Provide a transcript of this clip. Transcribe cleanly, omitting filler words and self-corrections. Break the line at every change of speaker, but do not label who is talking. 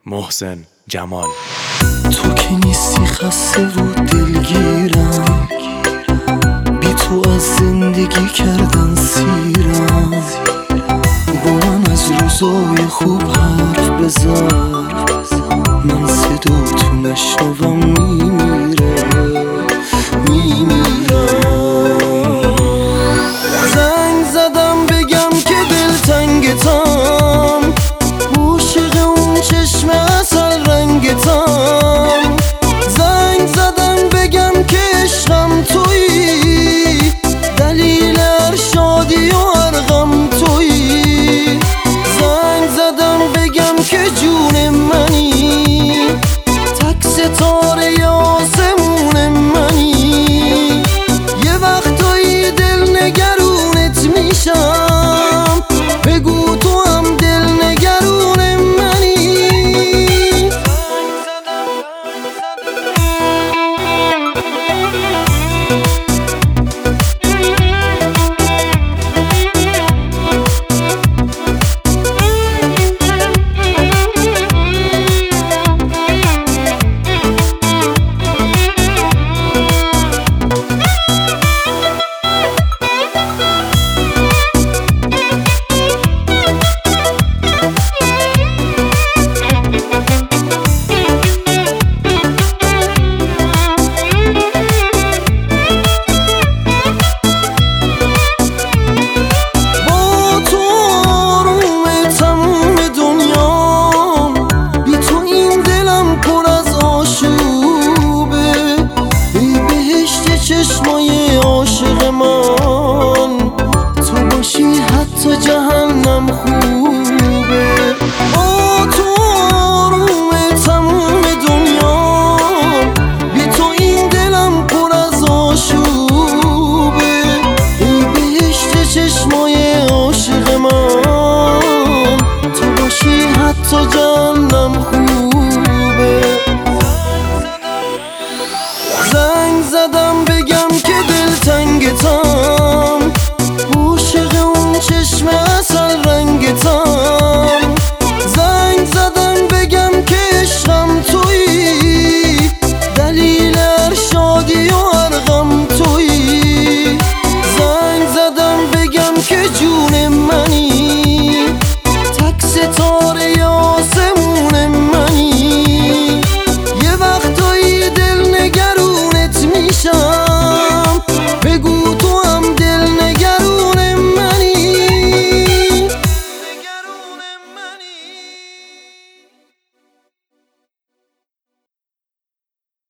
محسن جمال.
تو که نیستی خسته و دلگیرم، بی تو از زندگی کردن سیرم. با من از روزای خوب حرف بزن، من صدا تو نشنوم میمیرم. زنگ زدم بگم که دلتنگتم، عاشق اون چشم اصل رنگتم. زنگ زدم بگم که عشقم تویی، دلیل هر شادی و هر غم تویی. زنگ زدم بگم که جون من